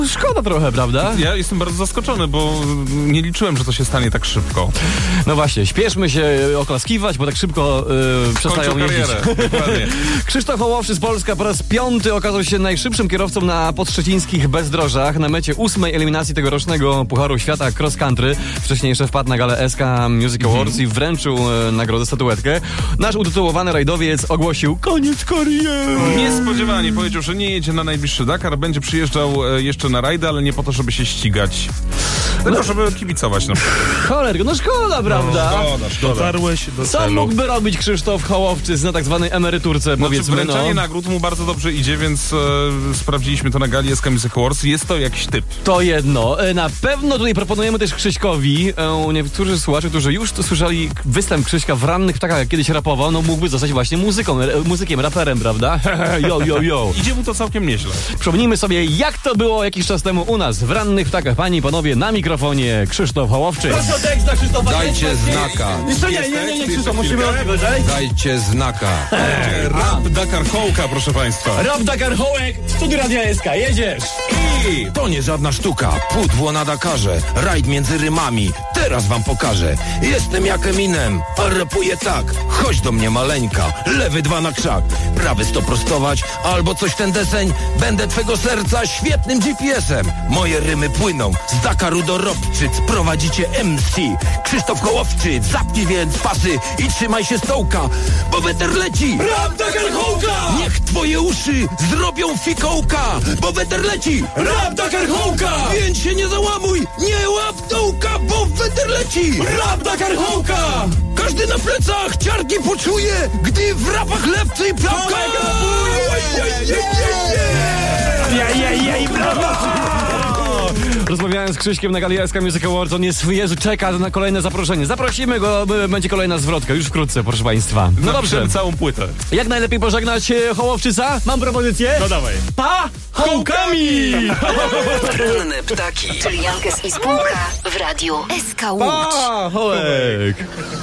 Szkoda trochę, prawda? Ja jestem bardzo zaskoczony, bo nie liczyłem, że to się stanie tak szybko. No właśnie, śpieszmy się oklaskiwać, bo tak szybko przestają jeździć. Dokładnie. Krzysztof Hołowczy z Polska po raz 5 okazał się najszybszym kierowcą na podszczecińskich bezdrożach na mecie 8. eliminacji tegorocznego Pucharu Świata Cross Country. Wcześniej jeszcze wpadł na galę SK Music Awards i wręczył nagrodę, statuetkę. Nasz utytułowany rajdowiec ogłosił koniec kariery. Niespodziewanie powiedział, że nie jedzie na najbliższy Dakar, będzie przyjeżdżał jeszcze na rajdy, ale nie po to, żeby się ścigać. Tylko żeby kibicować. Cholerko, no szkoda, prawda? Szkoda. Dotarłeś do Co celu. mógłby robić Krzysztof Hołowczy na tak zwanej emeryturce, powiedzmy, Wręczenie nagród mu bardzo dobrze idzie, więc sprawdziliśmy to na gali SK Music Awards. Jest to jakiś typ. To jedno. Na pewno tutaj proponujemy też Krzyśkowi. Niektórzy słuchacze, którzy już słyszeli występ Krzyśka w Rannych Ptakach, jak kiedyś rapował, no mógłby zostać właśnie muzykiem, raperem, prawda? Yo. Idzie mu to całkiem nieźle. Przypomnijmy sobie, jak to było jakiś czas temu u nas w Rannych Ptakach. Panie i panowie, na mikrofonie Krzysztof Hołowczy. Proszę o tekst dla Krzysztofa. Dajcie znaka. Nie, Krzysztof, musimy wyżej. Dajcie znaka. Rap Dakar Hołka, proszę państwa. Rap Dakar Hołek, Studio Radia SK, jedziesz. To nie żadna sztuka. Pudło na Dakarze. Rajd między rymami. Teraz wam pokażę. Jestem jak Eminem, a rapuję tak. Chodź do mnie maleńka. Lewy 2 na krzak. Prawy 100 prostować. Albo coś ten deseń. Będę twego serca świetnym GPS-em. Moje rymy płyną z Dakaru do Robczyc. Prowadzicie MC Krzysztof Hołowczy. Zapnij więc pasy i trzymaj się stołka, bo weter leci. Rap Dakar Hołka. Niech twoje uszy zrobią fikołka, bo weter leci. Rap Dakar Hołka. Więc się nie załamuj, nie łap dołka, bo weter leci. Rap Dakar Hołka. Każdy na plecach ciarki poczuje, gdy w rapach lepcy i plapka. Rozmawiałem z Krzyśkiem na gali SK Music Awards. On jest, Jezu, czeka na kolejne zaproszenie. Zaprosimy go, będzie kolejna zwrotka już wkrótce, proszę państwa. No dobrze. Całą płytę. Jak najlepiej pożegnać Hołowczyca? Mam propozycję. No dawaj. Pa! Hołkami! Ranne ptaki. Czyli Jankes i spółka w radiu SK Łódź. Pa! Hołek!